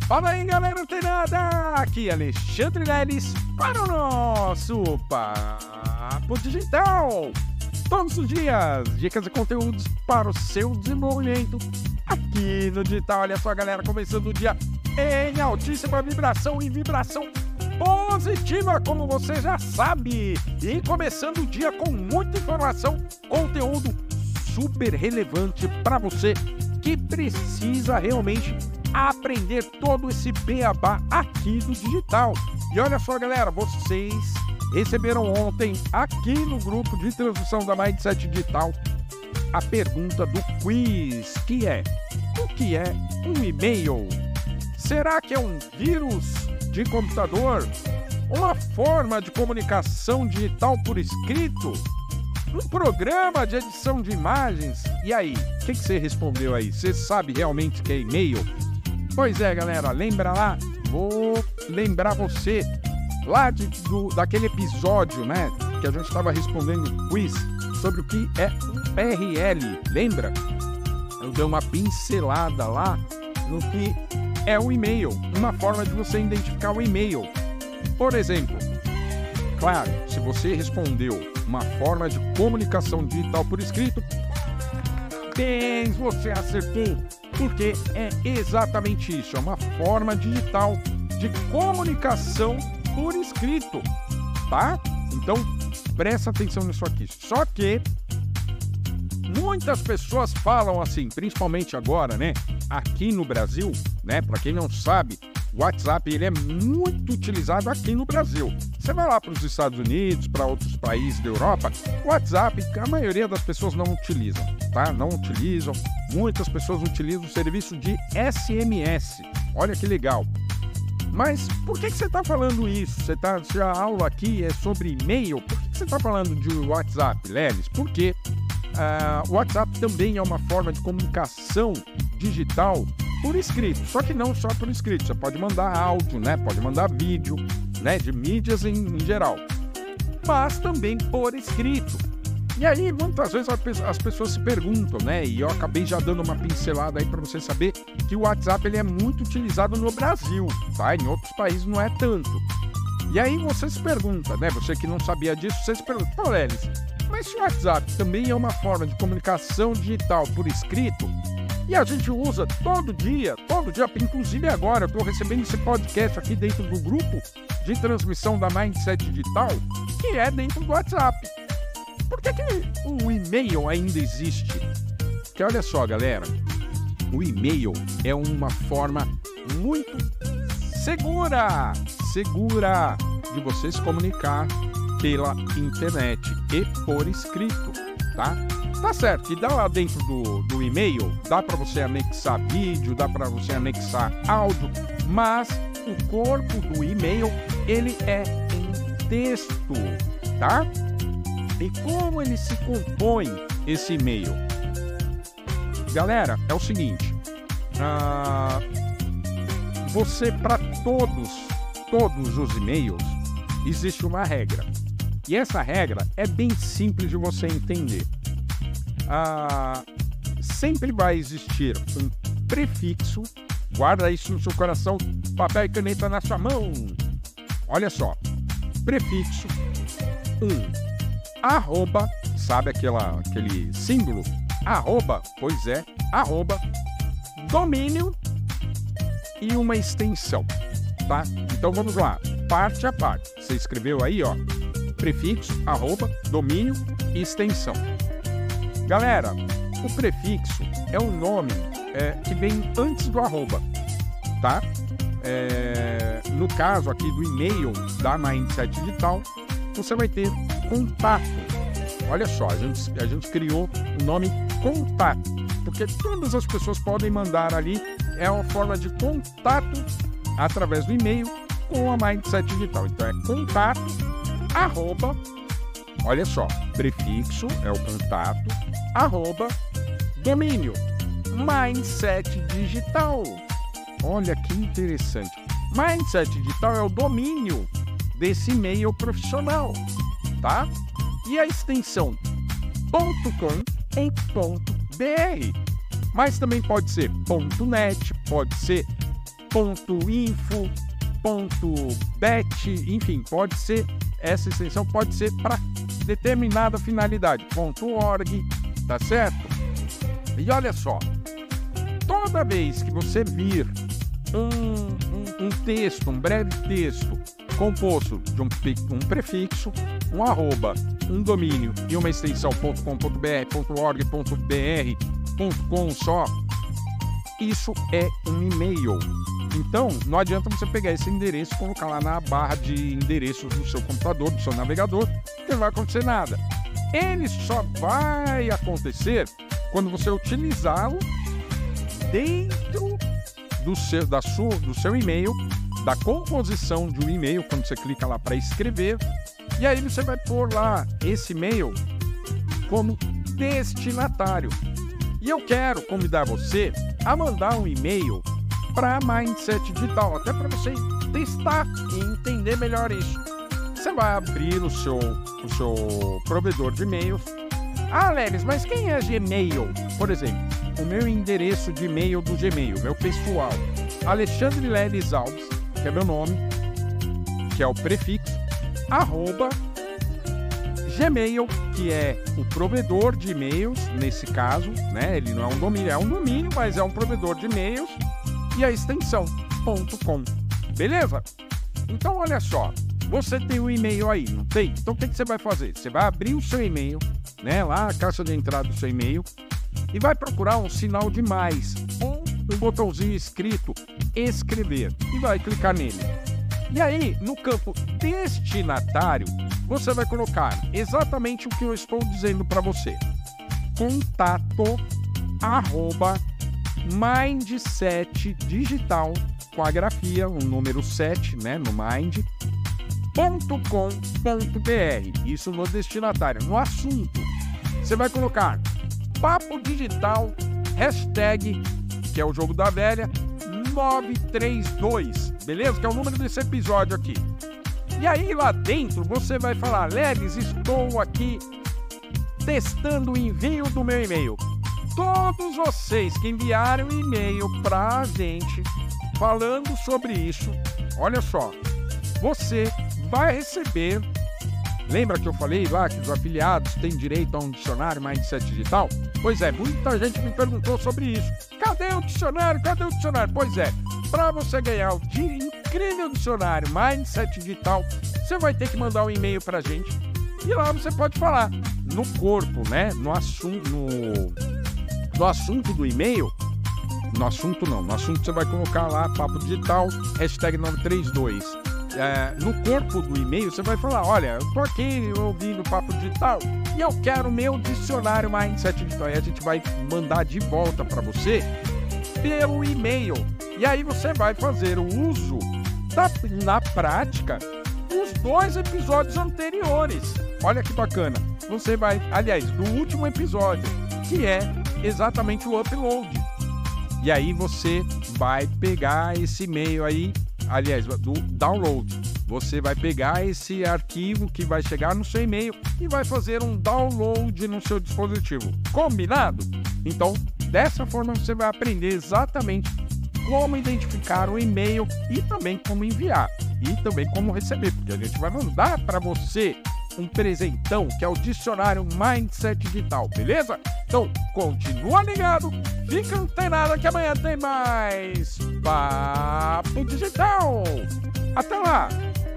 Fala aí, galera antenada! Aqui é Alexandre Leles para o nosso Papo Digital. Todos os dias, dicas e conteúdos para o seu desenvolvimento aqui no digital. Olha só, galera, começando o dia em altíssima vibração e vibração positiva, como você já sabe. E começando o dia com muita informação, conteúdo super relevante para você que precisa realmente aprender todo esse beabá aqui do digital. E olha só, galera, vocês receberam ontem aqui no grupo de transmissão da Mindset Digital a pergunta do quiz, que é: o que é um e-mail? Será que é um vírus de computador? Uma forma de comunicação digital por escrito? Um programa de edição de imagens? E aí, o que você respondeu aí? Você sabe realmente que é e-mail? Pois é, galera, lembra lá? Vou lembrar você lá daquele episódio, né? Que a gente estava respondendo quiz sobre o que é um URL. Lembra? Eu dei uma pincelada lá no que é um e-mail. Uma forma de você identificar o e-mail. Por exemplo, claro, se você respondeu uma forma de comunicação digital por escrito, bem, você acertou, porque é exatamente isso, é uma forma digital de comunicação por escrito, tá? Então, presta atenção nisso aqui. Só que muitas pessoas falam assim, principalmente agora, né? Aqui no Brasil, né? Para quem não sabe, o WhatsApp ele é muito utilizado aqui no Brasil. Você vai lá para os Estados Unidos, para outros países da Europa, o WhatsApp, a maioria das pessoas não utilizam, tá? Não utilizam. Muitas pessoas utilizam o serviço de SMS. Olha que legal. Mas por que você está falando isso? Se a aula aqui é sobre e-mail, por que você está falando de WhatsApp, Leles? Porque o WhatsApp também é uma forma de comunicação digital por escrito, só que não só por escrito. Você pode mandar áudio, né? Pode mandar vídeo, né? De mídias em geral, mas também por escrito. E aí, muitas vezes as pessoas se perguntam, né? E eu acabei já dando uma pincelada aí para você saber que o WhatsApp ele é muito utilizado no Brasil, tá? Em outros países não é tanto. E aí você se pergunta, né? Você que não sabia disso, você se pergunta: pô, Lelis, mas se o WhatsApp também é uma forma de comunicação digital por escrito, e a gente usa todo dia, inclusive agora, eu estou recebendo esse podcast aqui dentro do grupo de transmissão da Mindset Digital, que é dentro do WhatsApp. Por que o e-mail ainda existe? Porque olha só, galera, o e-mail é uma forma muito segura de você se comunicar pela internet e por escrito, tá? Tá certo, e dá lá dentro do e-mail, dá para você anexar vídeo, dá para você anexar áudio, mas o corpo do e-mail, ele é em texto, tá? E como ele se compõe, esse e-mail? Galera, é o seguinte, você, para todos os e-mails, existe uma regra. E essa regra é bem simples de você entender. Sempre vai existir um prefixo, guarda isso no seu coração, papel e caneta na sua mão. Olha só, prefixo, arroba, sabe aquele símbolo? Arroba, pois é, arroba, domínio e uma extensão, tá? Então vamos lá, parte a parte. Você escreveu aí, ó, prefixo, arroba, domínio e extensão. Galera, o prefixo é um nome que vem antes do arroba, tá? No caso aqui do e-mail da Mindset Digital, você vai ter contato. Olha só, a gente criou o nome contato, porque todas as pessoas podem mandar ali, é uma forma de contato através do e-mail com a Mindset Digital. Então é contato, arroba, olha só, prefixo é o contato, arroba, domínio, Mindset Digital. Olha que interessante. Mindset Digital é o domínio desse e-mail profissional, tá? E a extensão .com em .br. Mas também pode ser .net, pode ser .info, .bet, enfim, pode ser, essa extensão pode ser para determinada finalidade, .org, tá certo? E olha só, toda vez que você vir um texto, um breve texto composto de um prefixo, um arroba, um domínio e uma extensão .com.br, .org, .br, .com só, isso é um e-mail. Então, não adianta você pegar esse endereço e colocar lá na barra de endereços do seu computador, do seu navegador, que não vai acontecer nada. Ele só vai acontecer quando você utilizá-lo dentro do seu e-mail, da composição de um e-mail, quando você clica lá para escrever, e aí você vai pôr lá esse e-mail como destinatário. E eu quero convidar você a mandar um e-mail para Mindset Digital, até para você testar e entender melhor isso. Você vai abrir o seu provedor de e-mails. Ah, Lelis, mas quem é Gmail? Por exemplo, o meu endereço de e-mail do Gmail, meu pessoal, Alexandre Lelis Alves, que é meu nome, que é o prefixo, arroba Gmail, que é o provedor de e-mails, nesse caso, né? Ele não é um domínio, mas é um provedor de e-mails, e a extensão .com. Beleza? Então, olha só, você tem um e-mail aí, não tem? Então, o que você vai fazer? Você vai abrir o seu e-mail, né? Lá, a caixa de entrada do seu e-mail, e vai procurar um sinal de mais, ou um botãozinho escrito escrever, e vai clicar nele. E aí, no campo destinatário, você vai colocar exatamente o que eu estou dizendo para você. Contato @ Mindset Digital, com a grafia, o número 7, né, no mind, .com.br. Isso no destinatário. No assunto, você vai colocar Papo Digital, hashtag, que é o jogo da velha, 932, beleza? Que é o número desse episódio aqui. E aí lá dentro você vai falar: Lelis, estou aqui testando o envio do meu e-mail. Todos vocês que enviaram um e-mail pra gente falando sobre isso, olha só, você vai receber. Lembra que eu falei lá que os afiliados têm direito a um dicionário Mindset Digital? Pois é, muita gente me perguntou sobre isso. Cadê o dicionário? Cadê o dicionário? Pois é, para você ganhar o incrível dicionário Mindset Digital, você vai ter que mandar um e-mail pra gente. E lá você pode falar no corpo, né? No assunto do e-mail. No assunto você vai colocar lá Papo Digital, hashtag 932. No corpo do e-mail você vai falar: olha, eu tô aqui ouvindo Papo Digital e eu quero o meu dicionário Mindset Digital. E a gente vai mandar de volta para você pelo e-mail. E aí você vai fazer o uso na prática dos 2 episódios anteriores. Olha que bacana. Você vai, aliás, do último episódio, que é exatamente o upload. E aí você vai pegar esse e-mail aí, aliás, do download. Você vai pegar esse arquivo que vai chegar no seu e-mail e vai fazer um download no seu dispositivo. Combinado? Então, dessa forma você vai aprender exatamente como identificar o e-mail e também como enviar. E também como receber, porque a gente vai mandar para você um presentão, que é o dicionário Mindset Digital, beleza? Então, continua ligado, fica antenado que amanhã tem mais Papo Digital. Até lá!